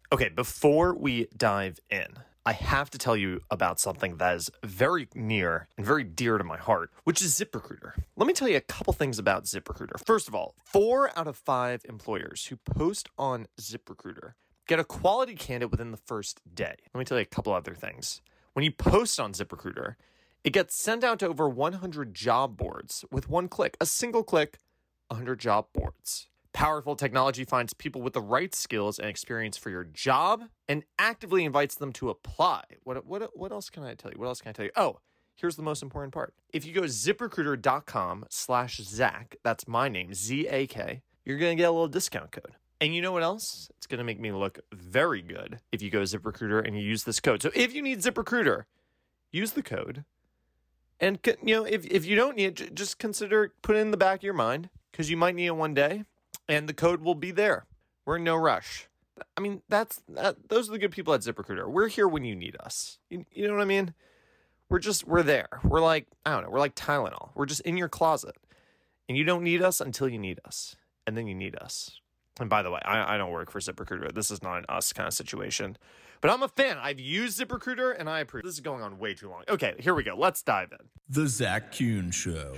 Okay, before we dive in, I have to tell you about something that is very near and very dear to my heart, which is ZipRecruiter. Let me tell you a couple things about ZipRecruiter. First of all, 4 out of 5 employers who post on ZipRecruiter get a quality candidate within the first day. Let me tell you a couple other things. When you post on ZipRecruiter, it gets sent out to over 100 job boards with one click. A single click, 100 job boards. Powerful technology finds people with the right skills and experience for your job and actively invites them to apply. What else can I tell you? Oh, here's the most important part. If you go to ZipRecruiter.com/Zach, that's my name, Z-A-K, you're going to get a little discount code. And you know what else? It's going to make me look very good if you go to ZipRecruiter and you use this code. So if you need ZipRecruiter, use the code. And, if you don't need it, just consider putting it in the back of your mind because you might need it one day. And the code will be there. We're in no rush. I mean, those are the good people at ZipRecruiter. We're here when you need us. You know what I mean? We're there. We're like, I don't know, we're like Tylenol. We're just in your closet. And you don't need us until you need us. And then you need us. And by the way, I don't work for ZipRecruiter. This is not an us kind of situation. But I'm a fan. I've used ZipRecruiter and I approve. This is going on way too long. Okay, here we go. Let's dive in. The Zach Kuhn Show.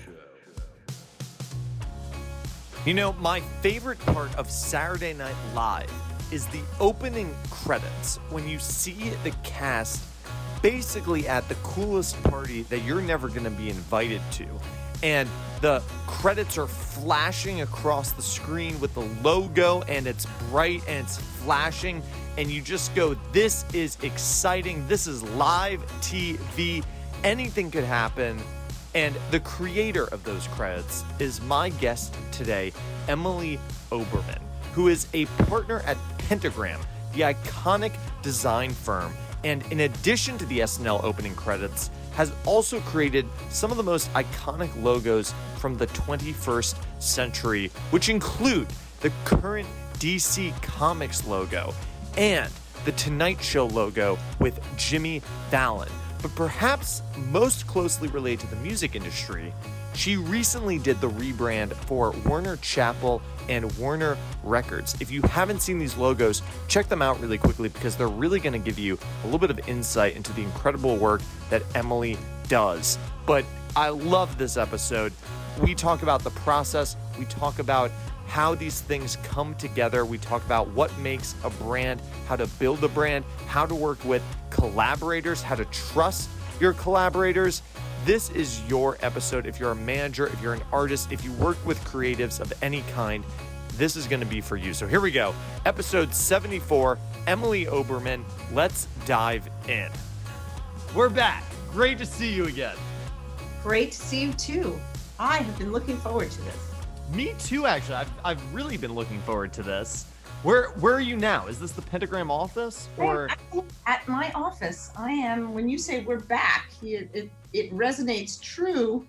You know, my favorite part of Saturday Night Live is the opening credits when you see the cast basically at the coolest party that you're never going to be invited to. And the credits are flashing across the screen with the logo and it's bright and it's flashing. And you just go, this is exciting. This is live TV. Anything could happen. And the creator of those credits is my guest today, Emily Oberman, who is a partner at Pentagram, the iconic design firm. And in addition to the SNL opening credits, has also created some of the most iconic logos from the 21st century, which include the current DC Comics logo and the Tonight Show logo with Jimmy Fallon. But perhaps most closely related to the music industry, she recently did the rebrand for Warner Chappell and Warner Records. If you haven't seen these logos, check them out really quickly because they're really going to give you a little bit of insight into the incredible work that Emily does. But I love this episode. We talk about the process. We talk about how these things come together. We talk about what makes a brand, how to build a brand, how to work with collaborators, how to trust your collaborators. This is your episode. If you're a manager, if you're an artist, if you work with creatives of any kind, this is going to be for you. So here we go. Episode 74, Emily Oberman. Let's dive in. We're back. Great to see you again. Great to see you too. I have been looking forward to this. Me too, actually. I've really been looking forward to this. Where are you now? Is this the Pentagram office? Or I'm at my office. I am. When you say we're back, it resonates true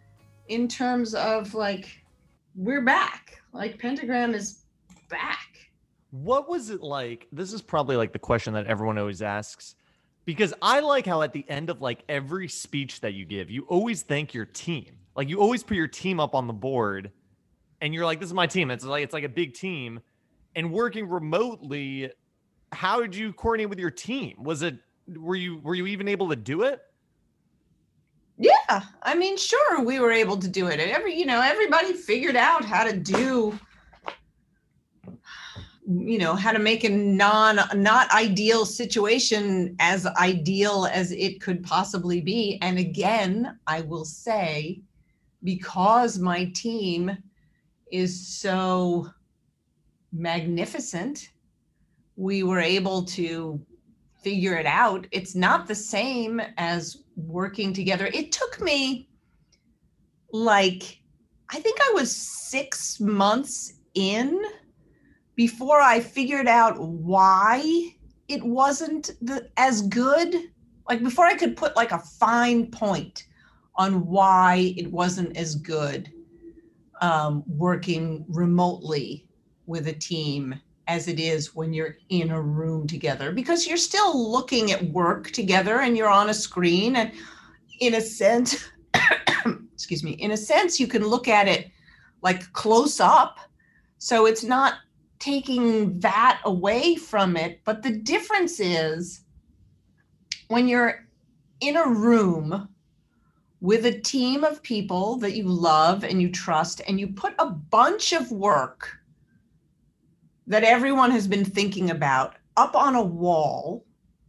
in terms of like we're back. Like Pentagram is back. What was it like? This is probably like the question that everyone always asks. Because I like how at the end of like every speech that you give, you always thank your team. Like you always put your team up on the board. And you're like, this is my team. It's like a big team. And working remotely, how did you coordinate with your team? Were you even able to do it? Yeah, I mean, sure, we were able to do it. Everybody figured out how to do, how to make a not ideal situation as ideal as it could possibly be. And again, I will say, because my team is so magnificent, we were able to figure it out. It's not the same as working together. It took me I think I was 6 months in before I figured out why it wasn't as good. Like before I could put like a fine point on why it wasn't as good. Working remotely with a team as it is when you're in a room together, because you're still looking at work together and you're on a screen, and in a sense, in a sense, you can look at it like close up. So it's not taking that away from it. But the difference is when you're in a room with a team of people that you love and you trust, and you put a bunch of work that everyone has been thinking about up on a wall,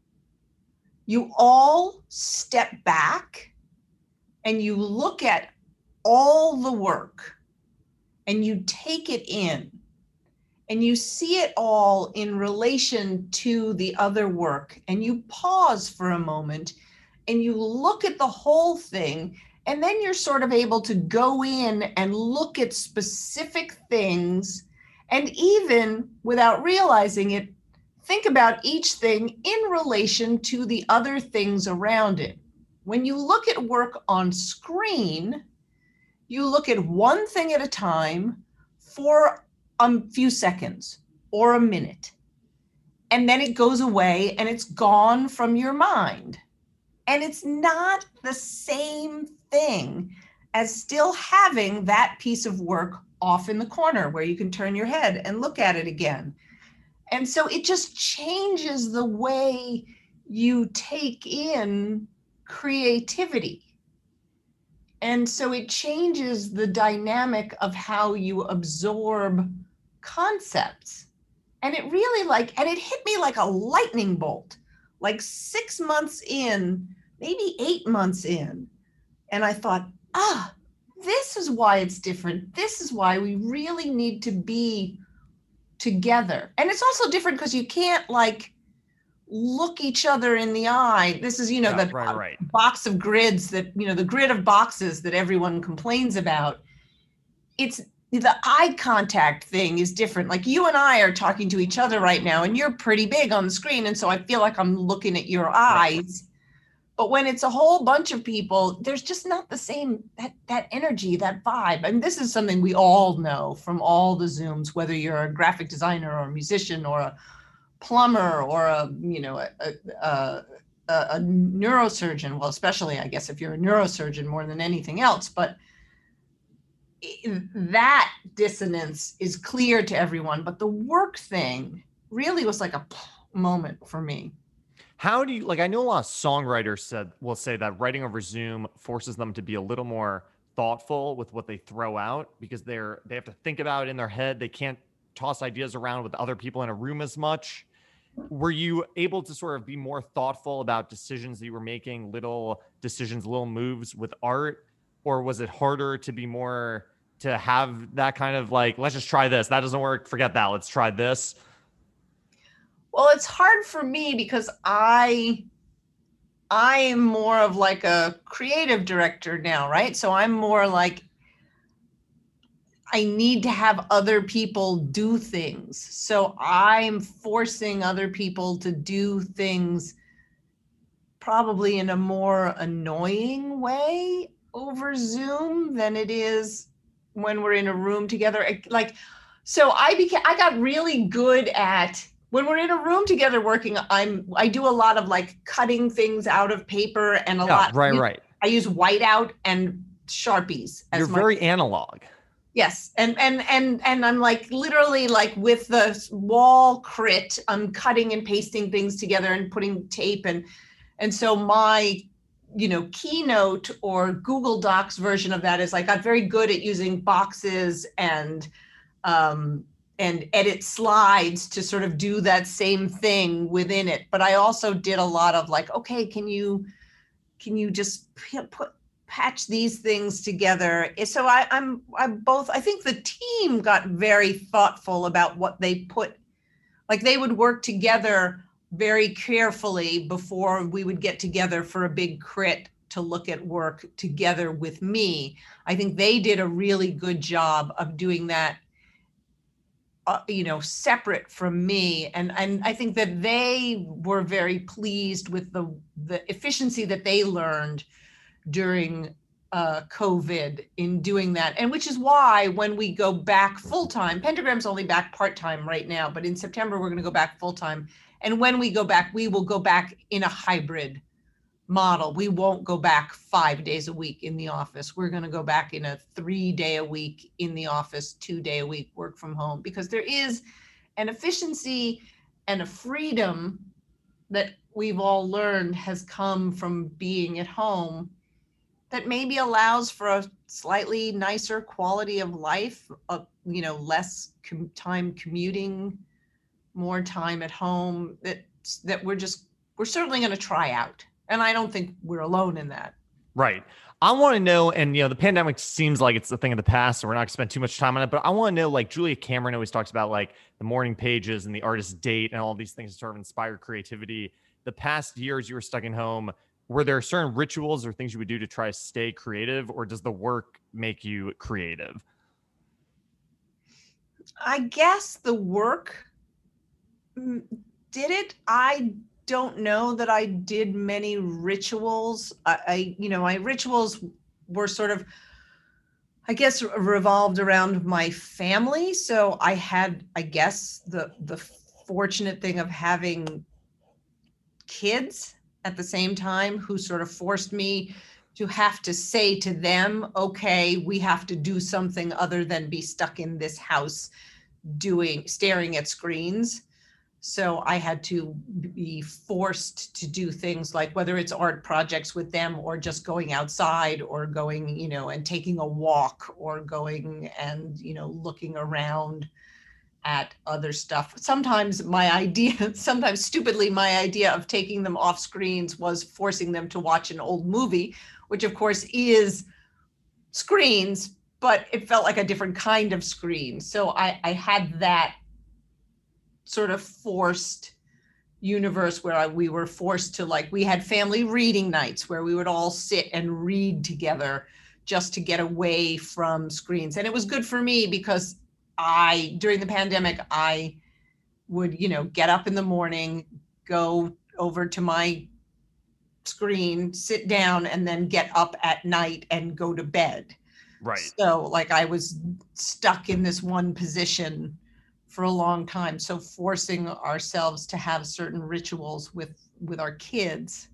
you all step back and you look at all the work and you take it in and you see it all in relation to the other work, and you pause for a moment and you look at the whole thing, and then you're sort of able to go in and look at specific things, and even without realizing it, think about each thing in relation to the other things around it. When you look at work on screen, you look at one thing at a time for a few seconds or a minute, and then it goes away and it's gone from your mind. And it's not the same thing as still having that piece of work off in the corner where you can turn your head and look at it again. And so it just changes the way you take in creativity. And so it changes the dynamic of how you absorb concepts. And it really and it hit me like a lightning bolt, like 6 months in, maybe 8 months in. And I thought, this is why it's different. This is why we really need to be together. And it's also different because you can't look each other in the eye. This is, the box of grids that, the grid of boxes that everyone complains about. It's the eye contact thing is different. Like you and I are talking to each other right now, and you're pretty big on the screen. And so I feel like I'm looking at your eyes. Right. But when it's a whole bunch of people, there's just not the same, that energy, that vibe. And this is something we all know from all the Zooms, whether you're a graphic designer or a musician or a plumber or a neurosurgeon. Well, especially, I guess, if you're a neurosurgeon more than anything else. But that dissonance is clear to everyone. But the work thing really was like a moment for me. How do you, I know a lot of songwriters will say that writing over Zoom forces them to be a little more thoughtful with what they throw out because they have to think about it in their head. They can't toss ideas around with other people in a room as much. Were you able to sort of be more thoughtful about decisions that you were making, little decisions, little moves with art? Or was it harder to be more, to have that kind of let's just try this. That doesn't work. Forget that. Let's try this. Well, it's hard for me because I am more of a creative director now, right? So I'm more I need to have other people do things. So I'm forcing other people to do things probably in a more annoying way over Zoom than it is when we're in a room together. So I got really good at, when we're in a room together working, I do a lot of cutting things out of paper and a lot. Right. I use whiteout and Sharpies. You're very analog. Yes. And I'm literally with the wall crit, I'm cutting and pasting things together and putting tape. And so my, Keynote or Google Docs version of that is I got very good at using boxes and edit slides to sort of do that same thing within it. But I also did a lot of okay, can you just patch these things together? So I think the team got very thoughtful about what they put, they would work together very carefully before we would get together for a big crit to look at work together with me. I think they did a really good job of doing that separate from me. And I think that they were very pleased with the efficiency that they learned during COVID in doing that. And which is why when we go back full-time, Pentagram's only back part-time right now, but in September, we're going to go back full-time. And when we go back, we will go back in a hybrid model. We won't go back 5 days a week in the office. We're going to go back in a 3 day a week in the office, 2 day a week work from home, because there is and efficiency and a freedom that we've all learned has come from being at home that maybe allows for a slightly nicer quality of life, less time commuting, more time at home, that we're certainly going to try out. And I don't think we're alone in that. Right. I want to know, and the pandemic seems like it's a thing of the past, so we're not going to spend too much time on it, but I want to know, like, Julia Cameron always talks about like the morning pages and the artist's date and all these things to sort of inspire creativity. The past years you were stuck in home, were there certain rituals or things you would do to try to stay creative, or does the work make you creative? I guess the work did it. I don't know that I did many rituals. My rituals were sort of, I guess, revolved around my family. So I had, I guess, the fortunate thing of having kids at the same time who sort of forced me to have to say to them, okay, we have to do something other than be stuck in this house staring at screens. So I had to be forced to do things like, whether it's art projects with them or just going outside or going, and taking a walk or going and, looking around at other stuff. Sometimes stupidly, my idea of taking them off screens was forcing them to watch an old movie, which of course is screens, but it felt like a different kind of screen. So I had that sort of forced universe where we were forced to, like, we had family reading nights where we would all sit and read together just to get away from screens. And it was good for me because during the pandemic, I would, get up in the morning, go over to my screen, sit down, and then get up at night and go to bed. Right. So like I was stuck in this one position for a long time. So forcing ourselves to have certain rituals with our kids.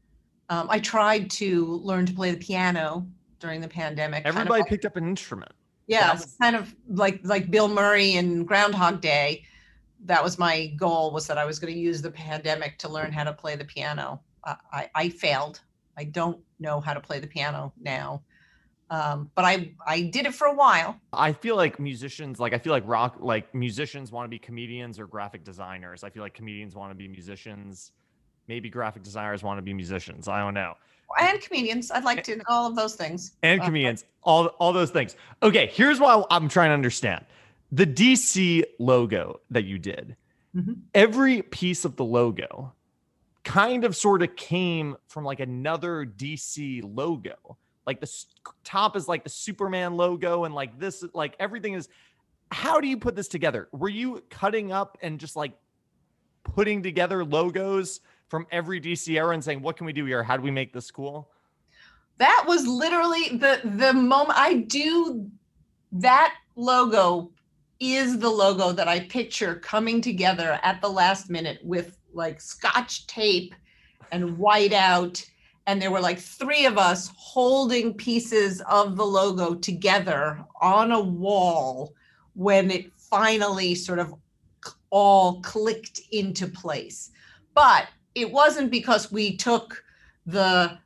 I tried to learn to play the piano during the pandemic. Everybody picked up an instrument. Yeah, it's kind of like Bill Murray in Groundhog Day. That was my goal, was that I was going to use the pandemic to learn how to play the piano. I failed. I don't know how to play the piano now. But I did it for a while. I feel like musicians, musicians want to be comedians or graphic designers. I feel like comedians want to be musicians. Maybe graphic designers want to be musicians. I don't know. And comedians. I'd like to, all of those things. And comedians, all those things. Okay, here's what I'm trying to understand. The DC logo that you did, every piece of the logo kind of sort of came from like another DC logo. Like the top is like the Superman logo, and like this, like everything is. How do you put this together? Were you cutting up and just like putting together logos from every DC era and saying, what can we do here? How do we make this cool? That was literally the moment I do. That logo is the logo that I picture coming together at the last minute with like Scotch tape and white out. And there were like three of us holding pieces of the logo together on a wall when it finally sort of all clicked into place. But it wasn't because we took the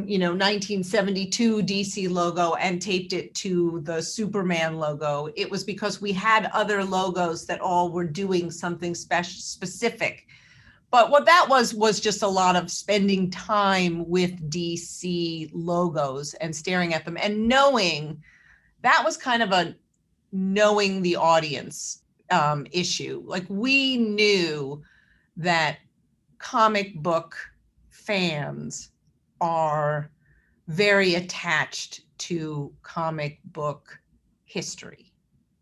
1972 DC logo and taped it to the Superman logo. It was because we had other logos that all were doing something specific. But what that was just a lot of spending time with DC logos and staring at them and knowing. That was kind of a knowing the audience issue. Like, we knew that comic book fans are very attached to comic book history.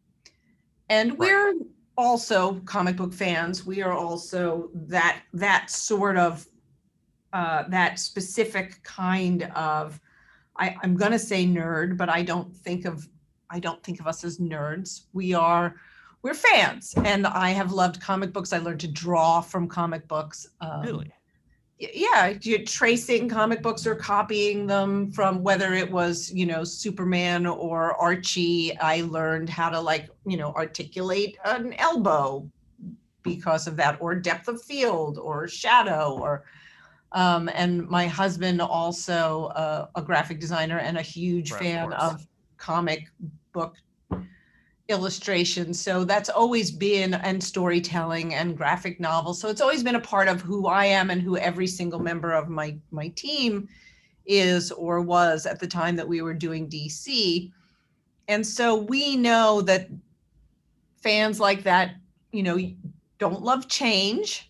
And we're also comic book fans. We are also that sort of that specific kind of, I'm going to say nerd, but I don't think of us as nerds. We're fans, and I have loved comic books. I learned to draw from comic books. Really? Yeah, you're tracing comic books or copying them from, whether it was, Superman or Archie. I learned how to articulate an elbow because of that, or depth of field or shadow, or and my husband also a graphic designer and a huge fan of comic book illustration. So that's always been, and storytelling and graphic novels. So it's always been a part of who I am and who every single member of my team is or was at the time that we were doing DC. And so we know that fans like that, you know, don't love change.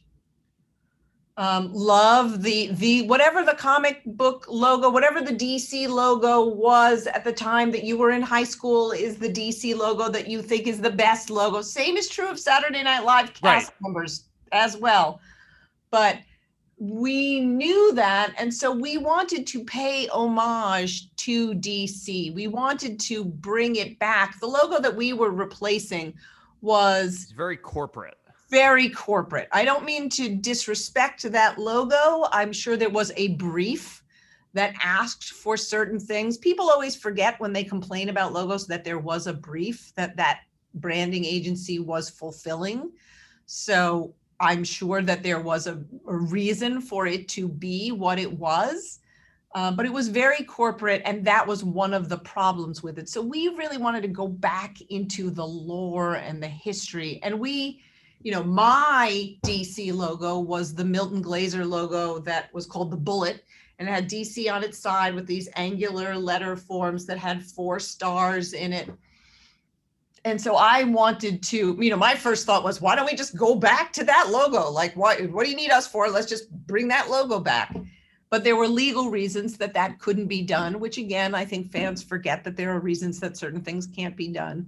Love the whatever the comic book logo, whatever the DC logo was at the time that you were in high school is the DC logo that you think is the best logo. Same is true of Saturday Night Live cast members as well. But we knew that, and so we wanted to pay homage to DC. We wanted to bring it back. The logo that we were replacing was very corporate. Very corporate. I don't mean to disrespect that logo. I'm sure there was a brief that asked for certain things. People always forget when they complain about logos that there was a brief that branding agency was fulfilling. So I'm sure that there was a reason for it to be what it was, but it was very corporate, and that was one of the problems with it. So we really wanted to go back into the lore and the history, and we, you know, my DC logo was the Milton Glaser logo that was called the Bullet, and it had DC on its side with these angular letter forms that had 4 stars in it. And so I wanted to, you know, my first thought was, why don't we just go back to that logo? Like, what do you need us for? Let's just bring that logo back. But there were legal reasons that couldn't be done, which again, I think fans forget that there are reasons that certain things can't be done.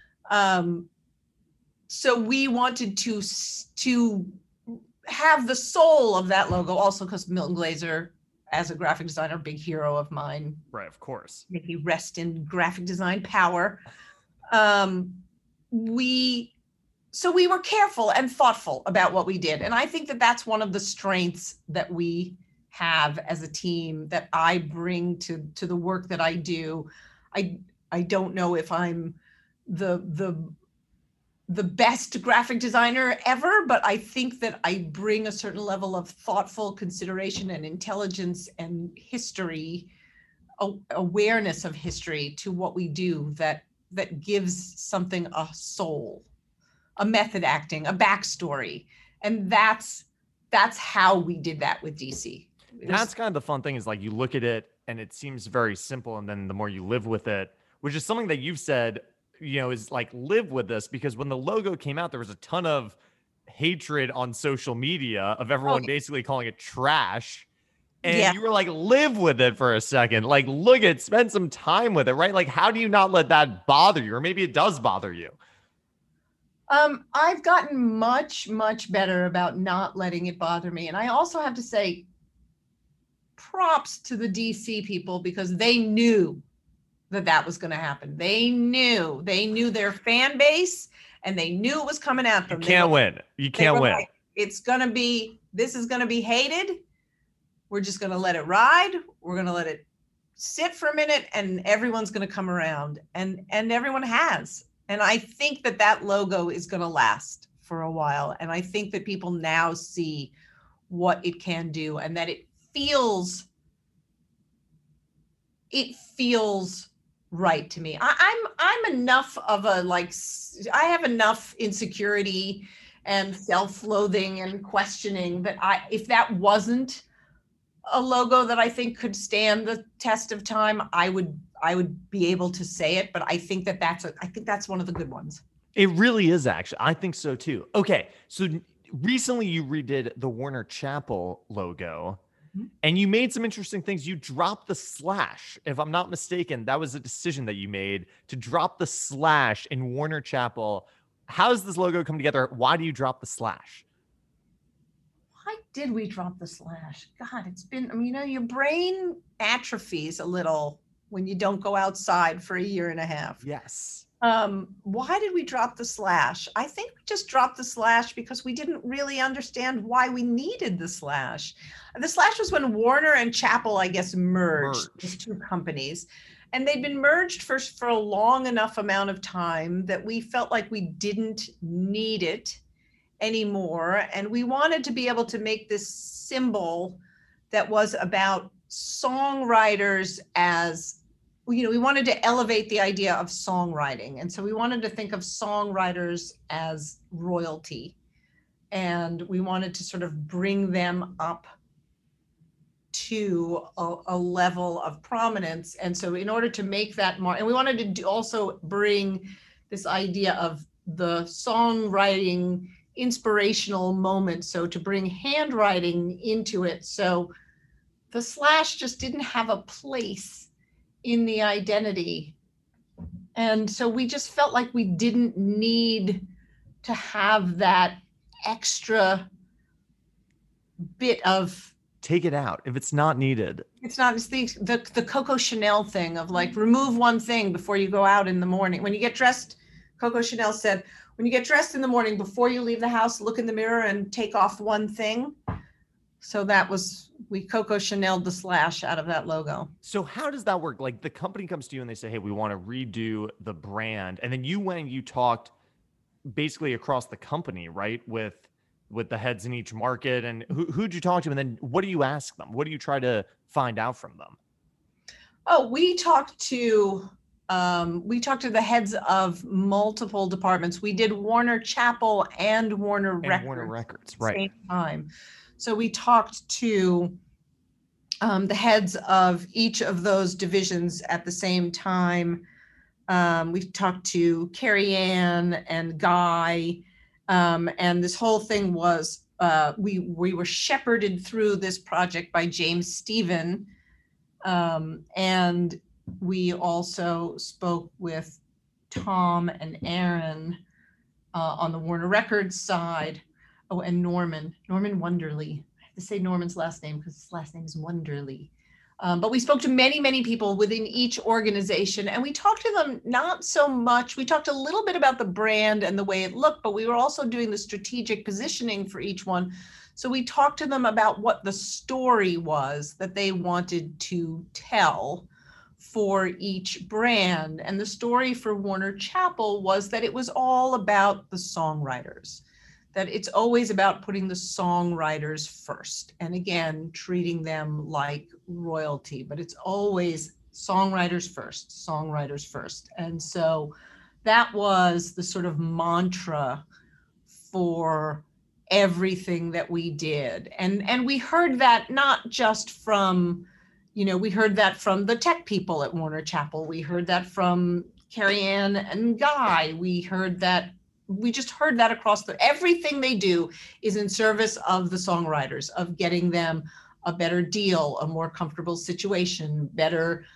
So we wanted to have the soul of that logo, also because Milton Glaser, as a graphic designer, big hero of mine. Right, of course. May he rest in graphic design power. We were careful and thoughtful about what we did. And I think that that's one of the strengths that we have as a team that I bring to the work that I do. I don't know if I'm the best graphic designer ever, but I think that I bring a certain level of thoughtful consideration and intelligence and history, awareness of history to what we do that gives something a soul, a method acting, a backstory. And that's how we did that with DC. That's kind of the fun thing, is like you look at it and it seems very simple, and then the more you live with it, which is something that you've said, you know, is like live with this, because when the logo came out, there was a ton of hatred on social media of everyone basically calling it trash. And you were like, live with it for a second. Like, look at, spend some time with it, right? Like, how do you not let that bother you? Or maybe it does bother you. I've gotten much, much better about not letting it bother me. And I also have to say props to the DC people, because they knew that was going to happen. They knew their fan base, and they knew it was coming at them. You can't win. You can't win. Like, this is going to be hated. We're just going to let it ride. We're going to let it sit for a minute, and everyone's going to come around, and everyone has. And I think that logo is going to last for a while. And I think that people now see what it can do, and that it feels right to me. I'm enough of a, like, I have enough insecurity and self-loathing and questioning that if that wasn't a logo that I think could stand the test of time, I would be able to say it. But I think that's one of the good ones. It really is, actually. I think so too. Okay, so recently you redid the Warner Chappell logo, and you made some interesting things. You dropped the slash, if I'm not mistaken. That was a decision that you made to drop the slash in Warner Chappell. How does this logo come together? Why do you drop the slash? Why did we drop the slash? God, it's been, I mean, you know, your brain atrophies a little when you don't go outside for a year and a half. Yes. Why did we drop the slash? I think we just dropped the slash because we didn't really understand why we needed the slash. The slash was when Warner and Chappell, I guess, merged these two companies. And they'd been merged for a long enough amount of time that we felt like we didn't need it anymore. And we wanted to be able to make this symbol that was about songwriters as, we wanted to elevate the idea of songwriting. And so we wanted to think of songwriters as royalty. And we wanted to sort of bring them up to a level of prominence. And so in order to make that more, and we wanted to also bring this idea of the songwriting inspirational moment. So to bring handwriting into it. So the slash just didn't have a place in the identity. And so we just felt like we didn't need to have that extra bit of take it out if it's not needed. It's not, it's the Coco Chanel thing of like, remove one thing before you go out in the morning. When you get dressed, Coco Chanel said, when you get dressed in the morning, before you leave the house, look in the mirror and take off one thing. So that was, we Coco Chanel'd the slash out of that logo. So how does that work? Like the company comes to you and they say, hey, we want to redo the brand. And then you went and you talked basically across the company, right? With the heads in each market, and who'd you talk to? And then what do you ask them? What do you try to find out from them? Oh, we talked to the heads of multiple departments. We did Warner Chappell and Warner Records. Warner Records, right. Same time. So we talked to the heads of each of those divisions at the same time. We talked to Carrie Ann and Guy, and this whole thing was, we were shepherded through this project by James Stephen, and we also spoke with Tom and Aaron on the Warner Records side. Oh, and Norman Wonderly. I have to say Norman's last name because his last name is Wonderly. But we spoke to many, many people within each organization, and we talked to them not so much. We talked a little bit about the brand and the way it looked, but we were also doing the strategic positioning for each one. So we talked to them about what the story was that they wanted to tell for each brand. And the story for Warner Chappell was that it was all about the songwriters, that it's always about putting the songwriters first. And again, treating them like royalty, but it's always songwriters first, songwriters first. And so that was the sort of mantra for everything that we did. And we heard that not just from, we heard that from the tech people at Warner Chappell. We heard that from Carrie Ann and Guy. We just heard that across everything they do is in service of the songwriters, of getting them a better deal, a more comfortable situation, better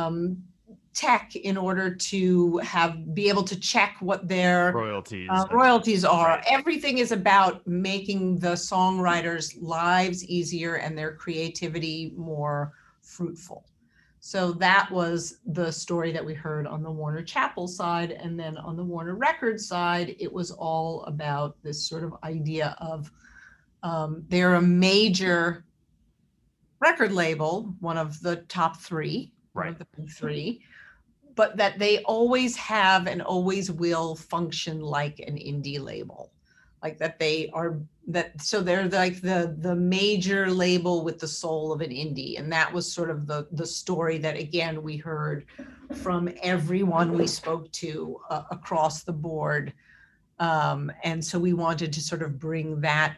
tech in order to be able to check what their royalties are. Right. Everything is about making the songwriters' lives easier and their creativity more fruitful. So that was the story that we heard on the Warner Chappell side. And then on the Warner Records side, it was all about this sort of idea of they're a major record label, one of the top three, right, one of the big three, but that they always have and always will function like an indie label. Like that so they're like the major label with the soul of an indie. And that was sort of the story that, again, we heard from everyone we spoke to across the board. And so we wanted to sort of bring that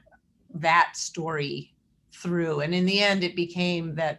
story through. And in the end, it became that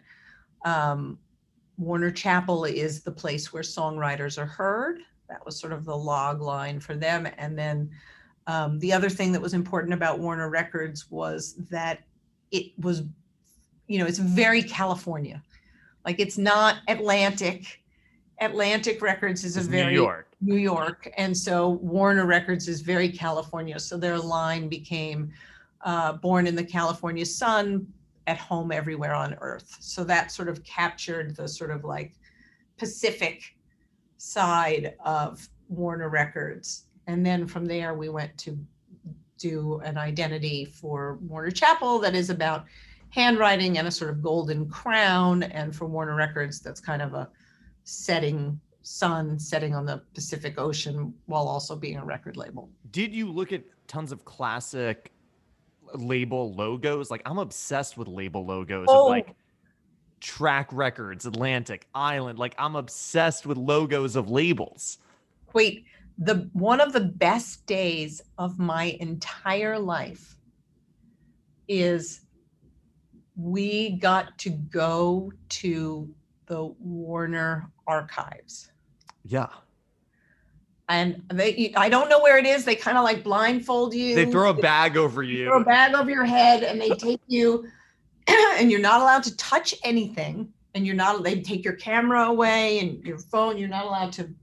Warner Chappell is the place where songwriters are heard. That was sort of the log line for them. And then the other thing that was important about Warner Records was that it was, it's very California. Like it's not Atlantic. Atlantic Records is very New York. And so Warner Records is very California. So their line became born in the California sun, at home everywhere on earth. So that sort of captured the sort of like Pacific side of Warner Records. And then from there, we went to do an identity for Warner Chappell that is about handwriting and a sort of golden crown. And for Warner Records, that's kind of a setting sun setting on the Pacific Ocean while also being a record label. Did you look at tons of classic label logos? Like, I'm obsessed with label logos of like Track Records, Atlantic, Island. Like, I'm obsessed with logos of labels. Wait, one of the best days of my entire life is we got to go to the Warner archives. Yeah. And I don't know where it is. They kind of like blindfold you. They throw a bag over you. Throw a bag over your head, and they take you, and you're not allowed to touch anything. And they take your camera away and your phone. You're not allowed to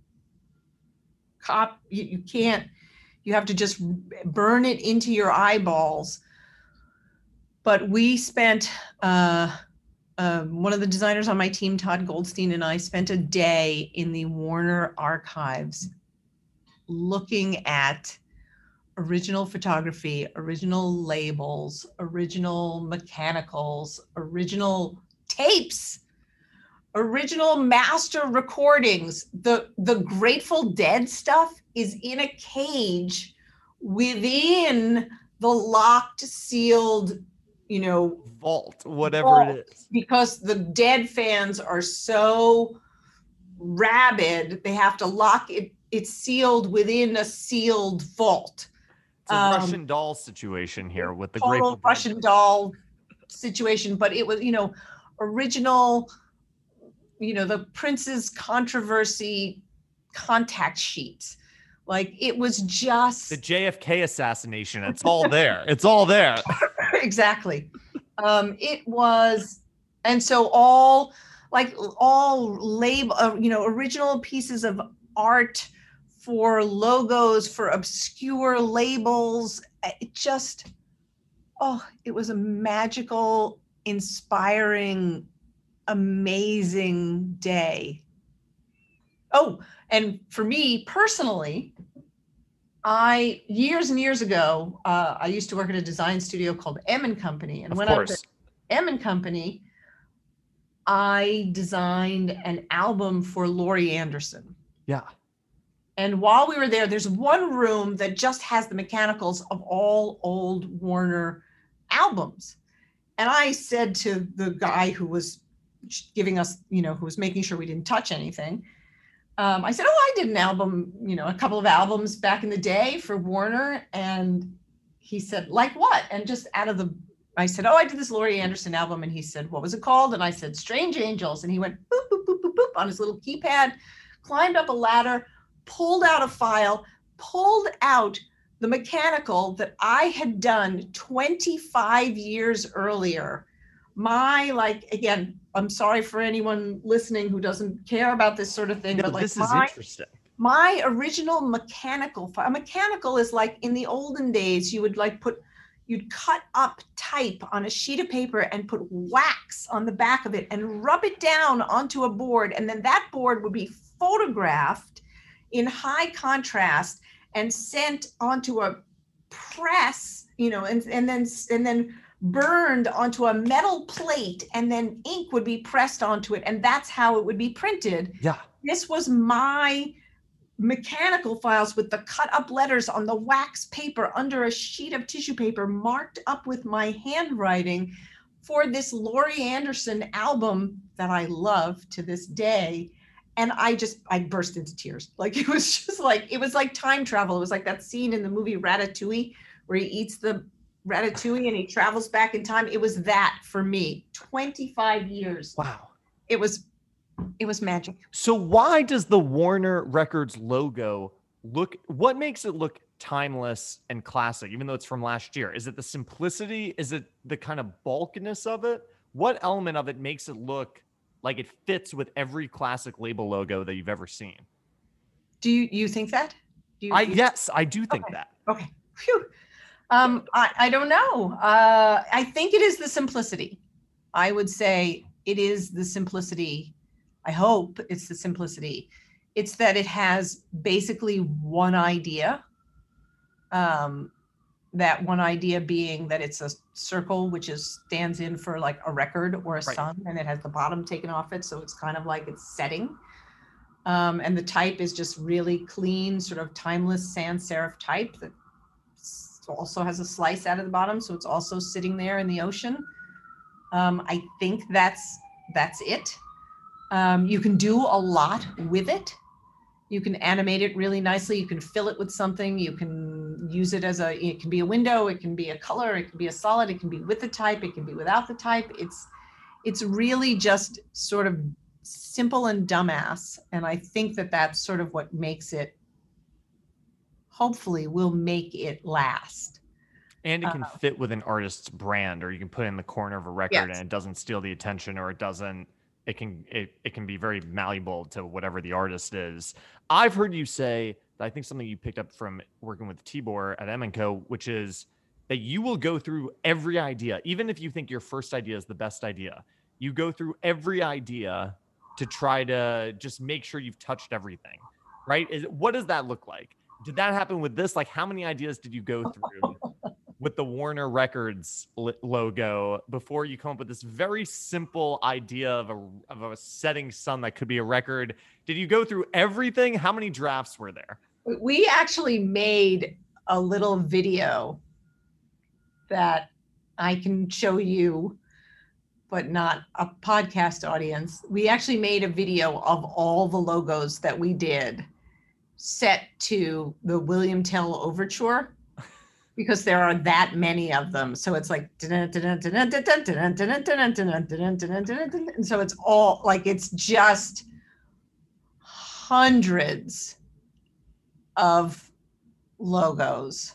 you can't, you have to just burn it into your eyeballs. But we spent, one of the designers on my team, Todd Goldstein, and I spent a day in the Warner archives looking at original photography, original labels, original mechanicals, original tapes, original master recordings. The Grateful Dead stuff is in a cage within the locked, sealed, vault, whatever it is. Because the Dead fans are so rabid, they have to lock it. It's sealed within a sealed vault. It's a Russian doll situation here with the total Russian doll situation, but it was, original, the Prince's controversy contact sheets. Like, it was just the JFK assassination. It's all there. It's all there. Exactly. It was, and so all label, original pieces of art for logos, for obscure labels. It was a magical, inspiring, amazing day. Oh, and for me personally, years and years ago, I used to work at a design studio called M & Company. And when I was at M & Company, I designed an album for Laurie Anderson. Yeah. And while we were there, there's one room that just has the mechanicals of all old Warner albums. And I said to the guy who was giving us, who was making sure we didn't touch anything, I said, I did an album, a couple of albums back in the day for Warner. And he said, like what? And just I said, I did this Laurie Anderson album. And he said, what was it called? And I said, Strange Angels. And he went boop, boop, boop, boop, boop on his little keypad, climbed up a ladder, pulled out a file, pulled out the mechanical that I had done 25 years earlier. Again, I'm sorry for anyone listening who doesn't care about this sort of thing, but this is interesting. My original mechanical file. A mechanical is like in the olden days, you'd cut up type on a sheet of paper and put wax on the back of it and rub it down onto a board. And then that board would be photographed in high contrast and sent onto a press, and then burned onto a metal plate, and then ink would be pressed onto it, and that's how it would be printed. Yeah. This was my mechanical files with the cut up letters on the wax paper under a sheet of tissue paper marked up with my handwriting for this Laurie Anderson album that I love to this day. And I burst into tears. Like, it was like time travel. It was like that scene in the movie Ratatouille where he eats the ratatouille and he travels back in time. It was that for me. 25 years. Wow. It was magic. So why does the Warner Records logo what makes it look timeless and classic, even though it's from last year? Is it the simplicity? Is it the kind of bulkiness of it? What element of it makes it look like it fits with every classic label logo that you've ever seen? Do you think that? Yes, I do think that. Okay. Phew. I don't know. I think it is the simplicity. I would say it is the simplicity. I hope it's the simplicity. It's that it has basically one idea. That one idea being that it's a circle, which stands in for like a record or a sun, and it has the bottom taken off it. So it's kind of like it's setting. And the type is just really clean, sort of timeless sans serif type that also has a slice out of the bottom. So it's also sitting there in the ocean. I think that's it. You can do a lot with it. You can animate it really nicely. You can fill it with something. You can use it it can be a window. It can be a color. It can be a solid. It can be with the type. It can be without the type. It's really just sort of simple and dumbass. And I think that's sort of what makes it, hopefully will make it last. And it can fit with an artist's brand, or you can put it in the corner of a record and it doesn't steal the attention, or it can be very malleable to whatever the artist is. I've heard you say that I think something you picked up from working with Tibor at M&Co, which is that you will go through every idea, even if you think your first idea is the best idea. You go through every idea to try to just make sure you've touched everything, right? What does that look like? Did that happen with this? Like, how many ideas did you go through with the Warner Records logo before you come up with this very simple idea of a setting sun that could be a record? Did you go through everything? How many drafts were there? We actually made a little video that I can show you, but not a podcast audience. We actually made a video of all the logos that we did set to the William Tell Overture, because there are that many of them. So it's like, and so it's all like, it's just hundreds of logos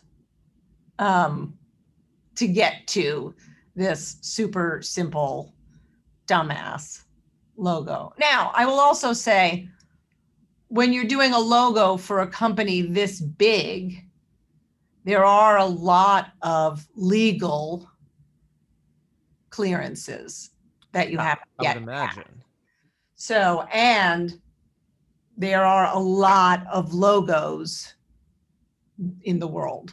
to get to this super simple dumbass logo. Now, I will also say, when you're doing a logo for a company this big, there are a lot of legal clearances that you have to get. I would imagine. So, and there are a lot of logos in the world.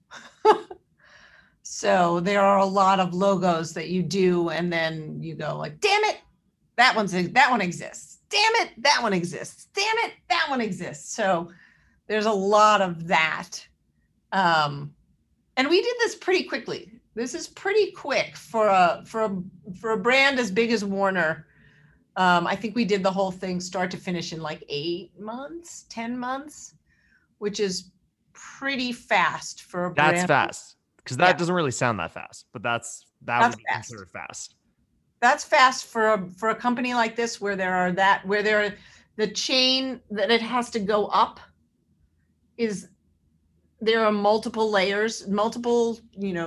So there are a lot of logos that you do, and then you go like, damn it, that one exists. Damn it, that one exists. Damn it, that one exists. So there's a lot of that. And we did this pretty quickly. This is pretty quick for a brand as big as Warner. I think we did the whole thing start to finish in like 8 months, 10 months, which is pretty fast for a brand. That's fast, because that doesn't really sound that fast, but that would be considered fast. That's fast for a company like this, where the chain that it has to go up is, there are multiple layers, multiple,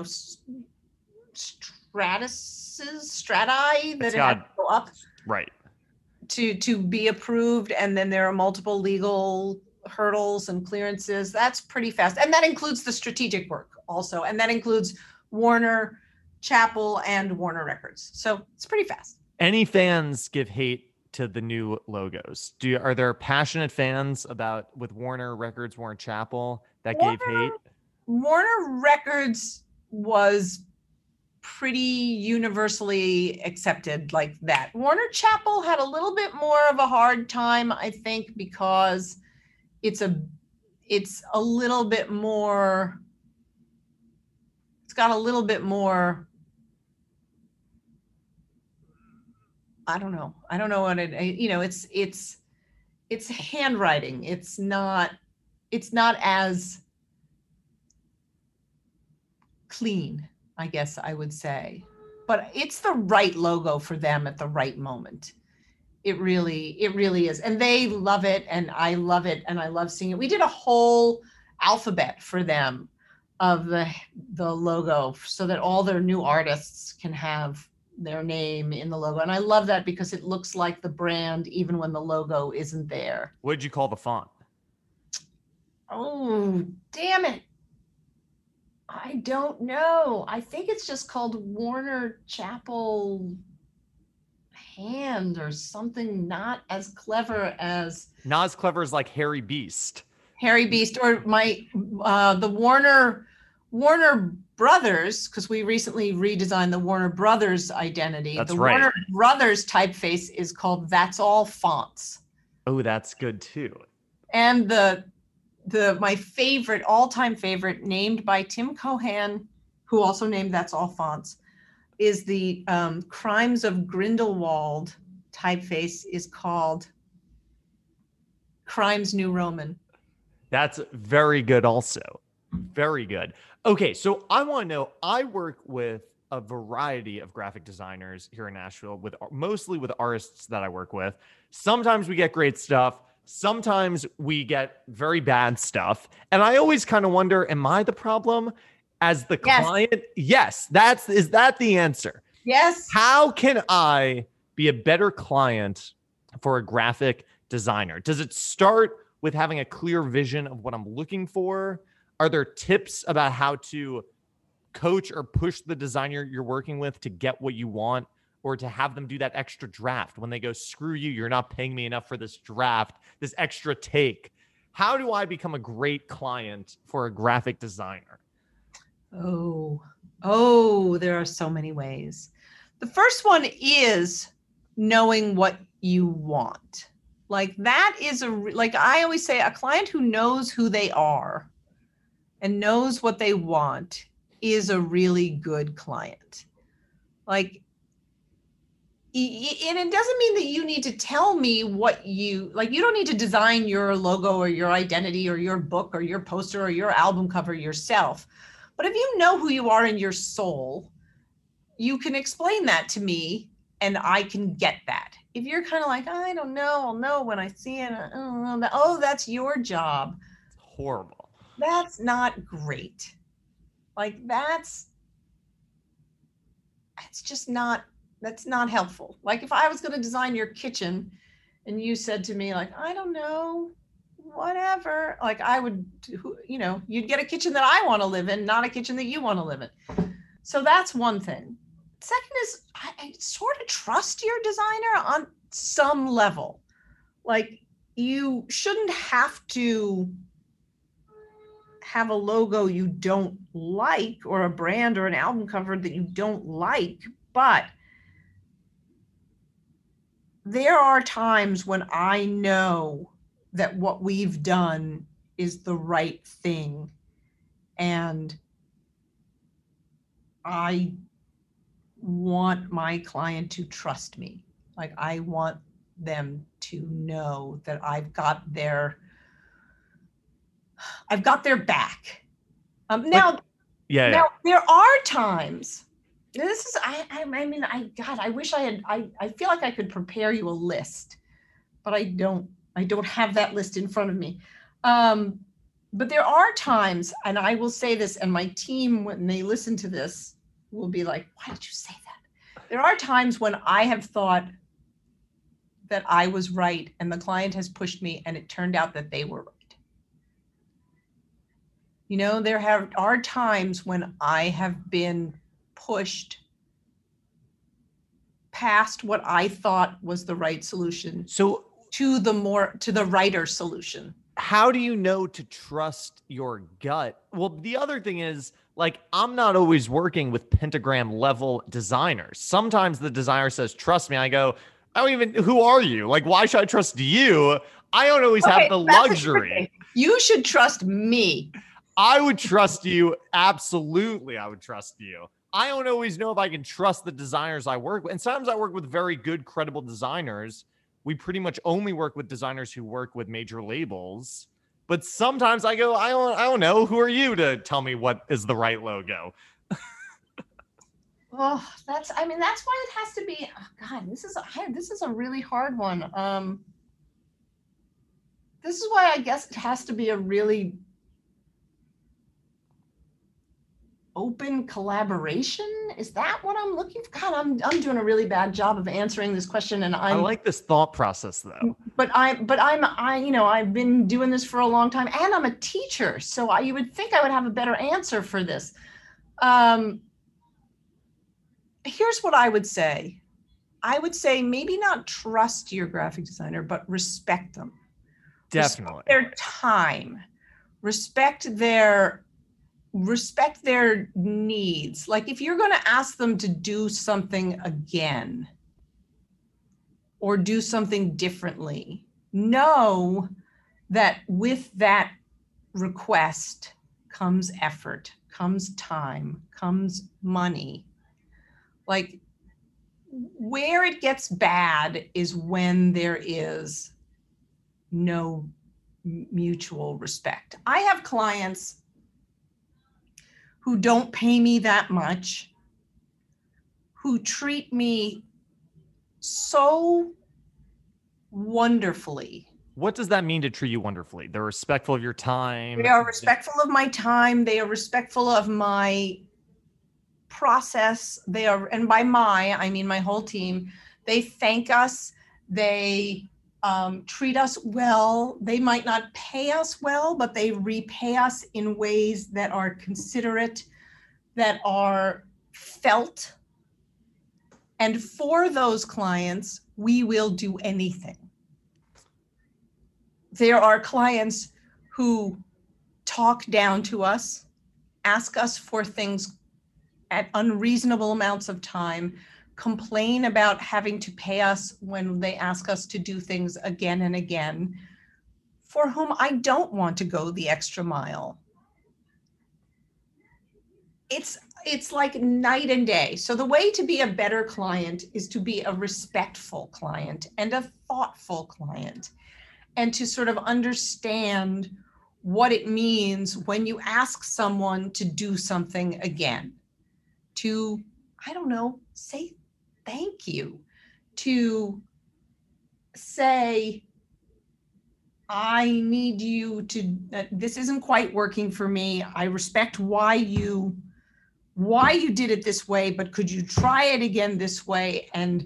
strati that it has to go up. Right. To be approved. And then there are multiple legal hurdles and clearances. That's pretty fast. And that includes the strategic work also. And that includes Warner, Chappell, and Warner Records. So it's pretty fast. Any fans give hate to the new logos? Are there passionate fans with Warner Records, Warner Chappell that gave hate? Warner Records was pretty universally accepted like that. Warner Chappell had a little bit more of a hard time, I think, because it's a little bit more, it's got a little bit more, I don't know what it's handwriting. It's not as clean, I guess I would say, but it's the right logo for them at the right moment. It really is. And they love it. And I love it. And I love seeing it. We did a whole alphabet for them of the logo so that all their new artists can have their name in the logo. And I love that because it looks like the brand even when the logo isn't there. What did you call the font? Oh, damn it. I don't know. I think it's just called Warner Chappell Hand or something, not as clever as like Harry Beast. Harry Beast, or the Warner Brothers, because we recently redesigned the Warner Brothers identity. That's the right. Warner Brothers typeface is called That's All Fonts. Oh, that's good too. And my favorite, all-time favorite, named by Tim Cohan, who also named That's All Fonts, is the Crimes of Grindelwald typeface is called Crimes New Roman. That's very good also. Very good. Okay, so I want to know, I work with a variety of graphic designers here in Nashville, with mostly with artists that I work with. Sometimes we get great stuff. Sometimes we get very bad stuff. And I always kind of wonder, am I the problem as the client? Yes, is that the answer? Yes. How can I be a better client for a graphic designer? Does it start with having a clear vision of what I'm looking for? Are there tips about how to coach or push the designer you're working with to get what you want, or to have them do that extra draft when they go, screw you, you're not paying me enough for this draft, this extra take? How do I become a great client for a graphic designer? Oh, there are so many ways. The first one is knowing what you want. Like that is like I always say, a client who knows who they are and knows what they want is a really good client. Like, and it doesn't mean that you need to tell me what you like. You don't need to design your logo or your identity or your book or your poster or your album cover yourself. But if you know who you are in your soul, you can explain that to me and I can get that. If you're kind of like, I don't know, I'll know when I see it. Oh, that's your job. It's horrible. That's not great. Like that's not helpful. Like if I was going to design your kitchen and you said to me like, I don't know, whatever, like I would, you'd get a kitchen that I want to live in, not a kitchen that you want to live in. So that's one thing. Second is I sort of trust your designer on some level. Like you shouldn't have to have a logo you don't like or a brand or an album cover that you don't like, but there are times when I know that what we've done is the right thing, and I want my client to trust me. Like I want them to know that I've got their back. Now there are times. This is I wish I had. I feel like I could prepare you a list, but I don't have that list in front of me. But there are times, and I will say this, and my team, when they listen to this, will be like, why did you say that? There are times when I have thought that I was right and the client has pushed me and it turned out that they were right. There are times when I have been pushed past what I thought was the right solution. So to the righter solution. How do you know to trust your gut? Well, the other thing is, like, I'm not always working with pentagram level designers. Sometimes the designer says, trust me. I go, who are you? Like, why should I trust you? I don't always have the luxury. You should trust me. I would trust you. Absolutely. I would trust you. I don't always know if I can trust the designers I work with. And sometimes I work with very good, credible designers. We pretty much only work with designers who work with major labels. But sometimes I go, I don't know. Who are you to tell me what is the right logo? Oh, that's why it has to be. Oh God, this is a really hard one. This is why I guess it has to be a really open collaboration. Is that what I'm looking for? God, I'm doing a really bad job of answering this question, and I like this thought process though. But I've been doing this for a long time, and I'm a teacher, so you would think I would have a better answer for this. Here's what I would say. I would say maybe not trust your graphic designer, but respect them. Definitely. Respect their time. Respect their needs. Like if you're going to ask them to do something again or do something differently, know that with that request comes effort, comes time, comes money. Like, where it gets bad is when there is no mutual respect. I have clients who don't pay me that much, who treat me so wonderfully. What does that mean to treat you wonderfully? They're respectful of your time. They are respectful of my time. They are respectful of my process. They are, and by my, I mean my whole team. They thank us. They treat us well. They might not pay us well, but they repay us in ways that are considerate, that are felt. And for those clients, we will do anything. There are clients who talk down to us, ask us for things at unreasonable amounts of time, complain about having to pay us when they ask us to do things again and again, for whom I don't want to go the extra mile. It's like night and day. So the way to be a better client is to be a respectful client and a thoughtful client, and to sort of understand what it means when you ask someone to do something again, to, I don't know, say thank you, to say, I need you to, this isn't quite working for me. I respect why you did it this way, but could you try it again this way? And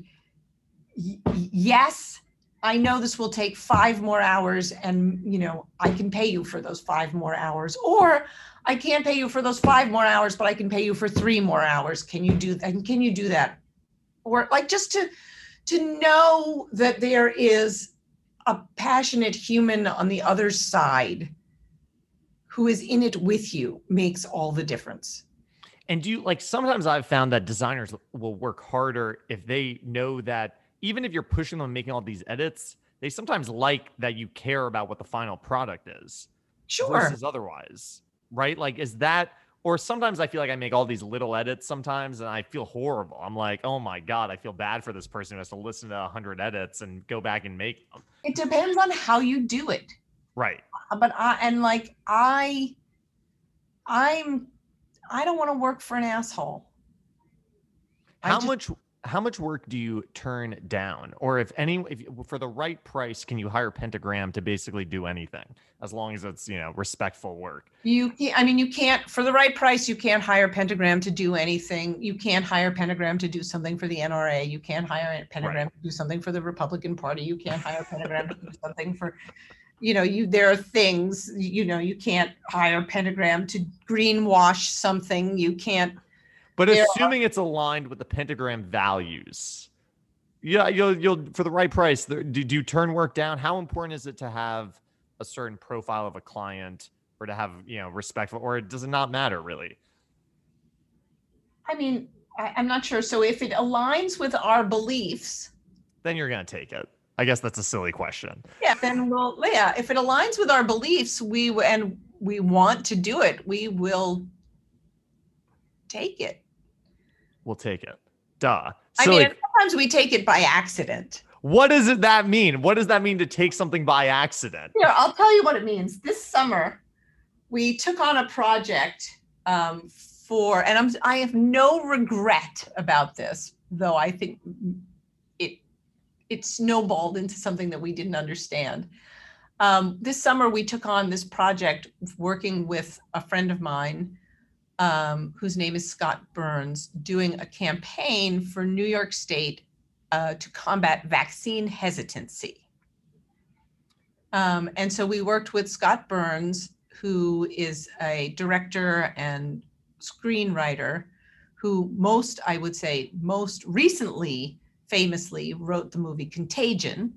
yes, I know this will take 5 more hours, and I can pay you for those 5 more hours, or I can't pay you for those 5 more hours, but I can pay you for 3 more hours. Can you do that? And can you do that? Or like, just to know that there is a passionate human on the other side who is in it with you makes all the difference. And do you, like, sometimes I've found that designers will work harder if they know that even if you're pushing them and making all these edits, they sometimes like that you care about what the final product is. Sure. Versus otherwise, right? Like, is that, or sometimes I feel like I make all these little edits sometimes and I feel horrible. I'm like, oh my God, I feel bad for this person who has to listen to 100 edits and go back and make them. It depends on how you do it. Right. But I don't want to work for an asshole. How much work do you turn down? Or if for the right price, can you hire Pentagram to basically do anything as long as it's, respectful work? You can't, for the right price, you can't hire Pentagram to do anything. You can't hire Pentagram to do something for the NRA. You can't hire Pentagram to do something for the Republican Party. You can't hire Pentagram to do something for, there are things, you can't hire Pentagram to greenwash something. You can't. But assuming it's aligned with the Pentagram values, yeah, you'll for the right price. Do you turn work down? How important is it to have a certain profile of a client, or to have respectful, or does it not matter really? I mean, I'm not sure. So if it aligns with our beliefs, then you're gonna take it. I guess that's a silly question. Yeah, then if it aligns with our beliefs, we want to do it, we will take it. We'll take it. Duh. Sometimes we take it by accident. What does that mean? What does that mean to take something by accident? Here, I'll tell you what it means. This summer, we took on a project I have no regret about this, though I think it snowballed into something that we didn't understand. This summer, we took on this project working with a friend of mine, whose name is Scott Burns, doing a campaign for New York State to combat vaccine hesitancy. And so we worked with Scott Burns, who is a director and screenwriter, who most recently famously wrote the movie Contagion.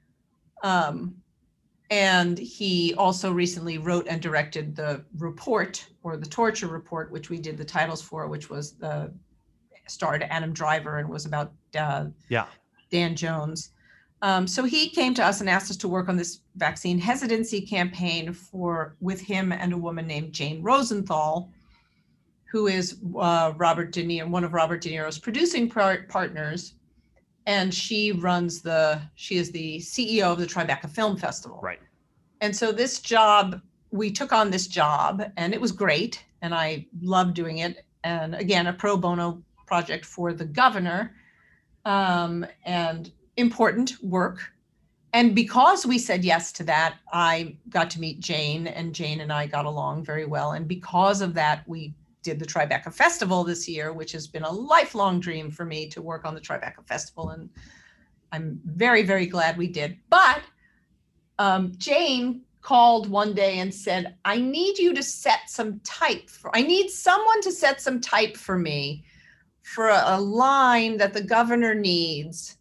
And he also recently wrote and directed The Report, or The Torture Report, which we did the titles for, which was starred Adam Driver and was about Dan Jones. So he came to us and asked us to work on this vaccine hesitancy campaign with him and a woman named Jane Rosenthal, who is Robert De Niro, one of Robert De Niro's producing partners, and she is the CEO of the Tribeca Film Festival. Right. And so we took on this job, and it was great, and I loved doing it. And again, a pro bono project for the governor, and important work. And because we said yes to that, I got to meet Jane, and Jane and I got along very well. And because of that, we did the Tribeca Festival this year, which has been a lifelong dream for me to work on the Tribeca Festival. And I'm very, very glad we did. But Jane called one day and said, I need you to set some type. I need someone to set some type for me for a line that the governor needs.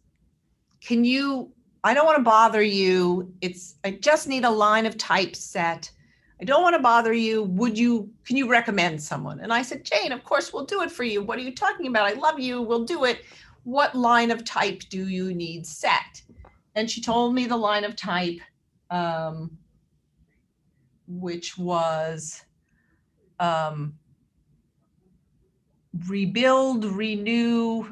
I don't want to bother you. I just need a line of type set. I don't want to bother you. Can you recommend someone? And I said, Jane, of course we'll do it for you. What are you talking about? I love you. We'll do it. What line of type do you need set? And she told me the line of type, which was rebuild, renew,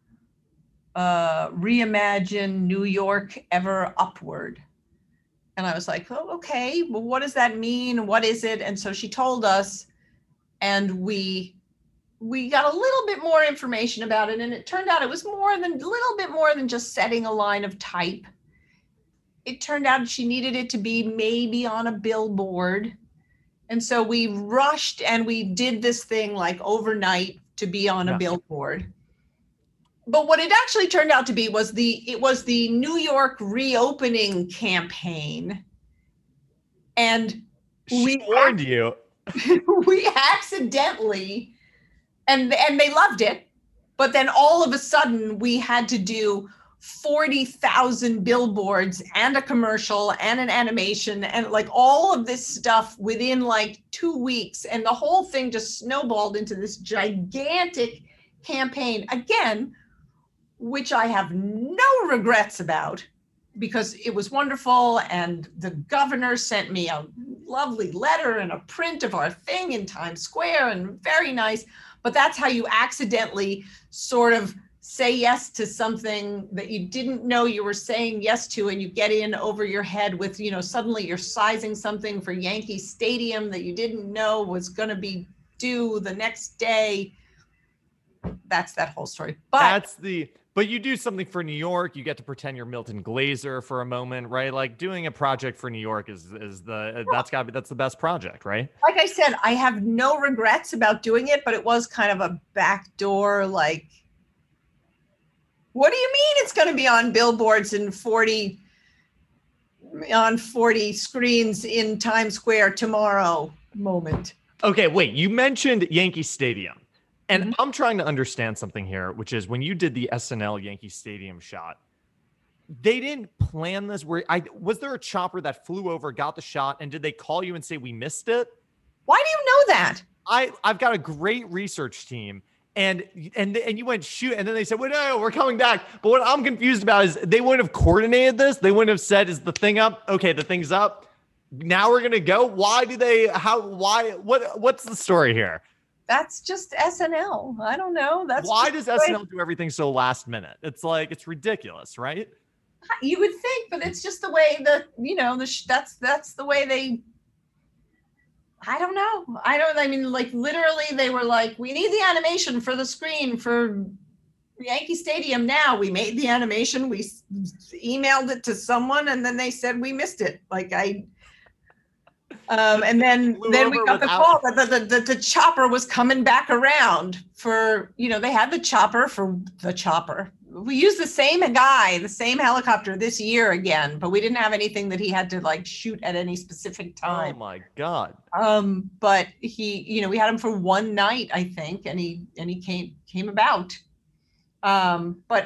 reimagine New York ever upward. And I was like, oh, okay, well, what does that mean? What is it? And so she told us, and we got a little bit more information about it. And it turned out it was a little bit more than just setting a line of type. It turned out she needed it to be maybe on a billboard. And so we rushed and we did this thing like overnight to be on a billboard. But what it actually turned out to be was the New York reopening campaign. And we warned you. We accidentally, and they loved it. But then all of a sudden we had to do 40,000 billboards and a commercial and an animation and like all of this stuff within like 2 weeks. And the whole thing just snowballed into this gigantic campaign, again, which I have no regrets about because it was wonderful. And the governor sent me a lovely letter and a print of our thing in Times Square, and very nice. But that's how you accidentally sort of say yes to something that you didn't know you were saying yes to, and you get in over your head with, suddenly you're sizing something for Yankee Stadium that you didn't know was going to be due the next day. That's that whole story. But you do something for New York, you get to pretend you're Milton Glaser for a moment, right? Like doing a project for New York that's the best project, right? Like I said, I have no regrets about doing it, but it was kind of a backdoor, like, what do you mean it's going to be on billboards and 40 screens in Times Square tomorrow moment? Okay, wait, you mentioned Yankee Stadium. And I'm trying to understand something here, which is when you did the SNL Yankee Stadium shot, they didn't plan this. Was there a chopper that flew over, got the shot, and did they call you and say, we missed it? Why do you know that? I've got a great research team. And you went shoot, and then they said, well, no, we're coming back. But what I'm confused about is they wouldn't have coordinated this. They wouldn't have said, is the thing up? Okay, the thing's up. Now we're going to go. What's the story here? That's just SNL. I don't know. Why does SNL do everything so last minute? It's like, it's ridiculous, right? You would think, but it's just the way that's the way they, I don't know. Literally they were like, we need the animation for the screen for Yankee Stadium now. We made the animation. We emailed it to someone, and then they said we missed it. And then we got the call that the chopper was coming back around for, they had the chopper for the chopper. We used the same guy, the same helicopter this year again, but we didn't have anything that he had to shoot at any specific time. Oh my God. But he, we had him for one night, I think, and he came about. But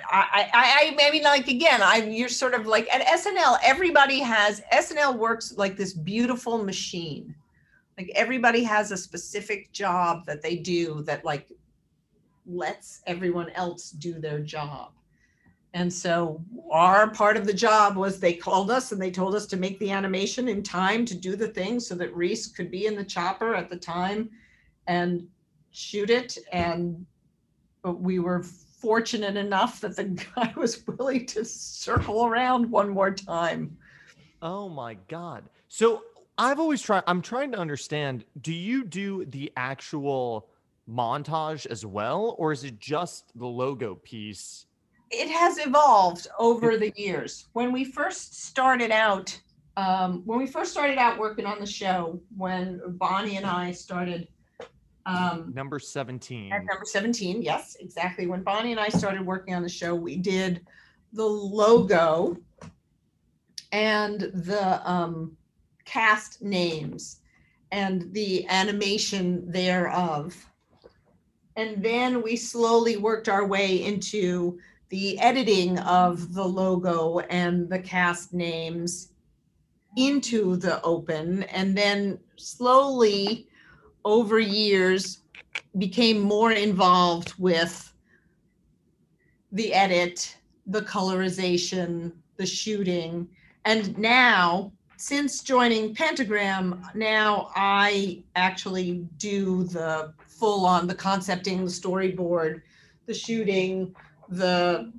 you're sort of like at SNL, SNL works like this beautiful machine. Like everybody has a specific job that they do that lets everyone else do their job. And so our part of the job was they called us and they told us to make the animation in time to do the thing so that Reese could be in the chopper at the time and shoot it. And we were fortunate enough that the guy was willing to circle around one more time. Oh my God. So I'm trying to understand, do you do the actual montage as well, or is it just the logo piece? It has evolved over the years. When we first started out working on the show, when Bonnie and I started Number 17. at number 17, yes, exactly. When Bonnie and I started working on the show, we did the logo and the cast names and the animation thereof. And then we slowly worked our way into the editing of the logo and the cast names into the open, and then slowly over years became more involved with the edit, the colorization, the shooting. And now, since joining Pentagram, now I actually do the full on, the concepting, the storyboard, the shooting, the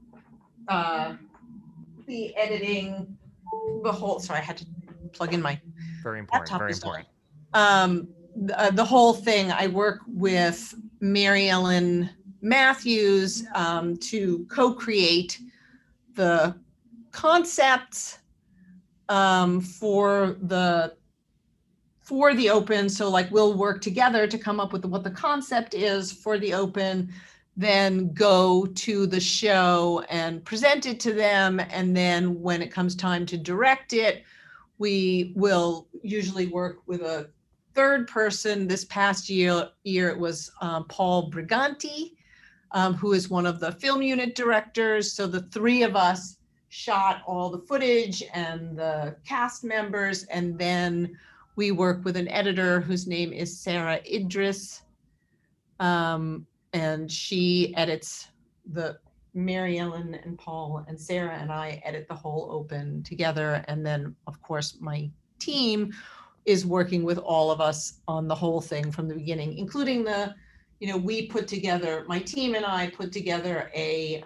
editing, the whole, sorry, I had to plug in my Very important. laptop Very is dying. important. The whole thing. I work with Mary Ellen Matthews to co-create the concepts for the open. So like we'll work together to come up with what the concept is for the open, then go to the show and present it to them. And then when it comes time to direct it, we will usually work with a third person. This past year it was Paul Briganti, who is one of the film unit directors. So the three of us shot all the footage and the cast members, and then we work with an editor whose name is Sarah Idris, and she edits the Mary Ellen and Paul and Sarah and I edit the whole open together. And then of course my team is working with all of us on the whole thing from the beginning, including we put together, my team and I put together a